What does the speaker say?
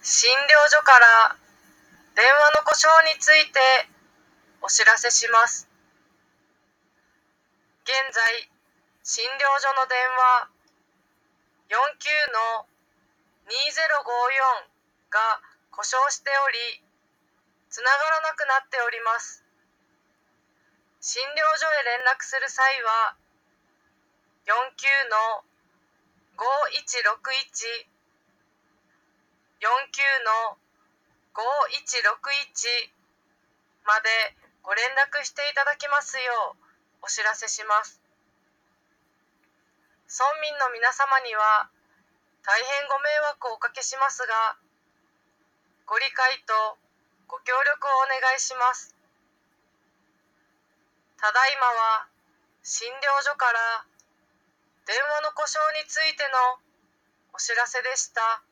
診療所から電話の故障についてお知らせします。現在、診療所の電話49-2054が故障しており、つながらなくなっております。診療所へ連絡する際は、49-5161 49-5161までご連絡していただきますようお知らせします。村民の皆様には大変ご迷惑をおかけしますが、ご理解とご協力をお願いします。ただいまは診療所から電話の故障についてのお知らせでした。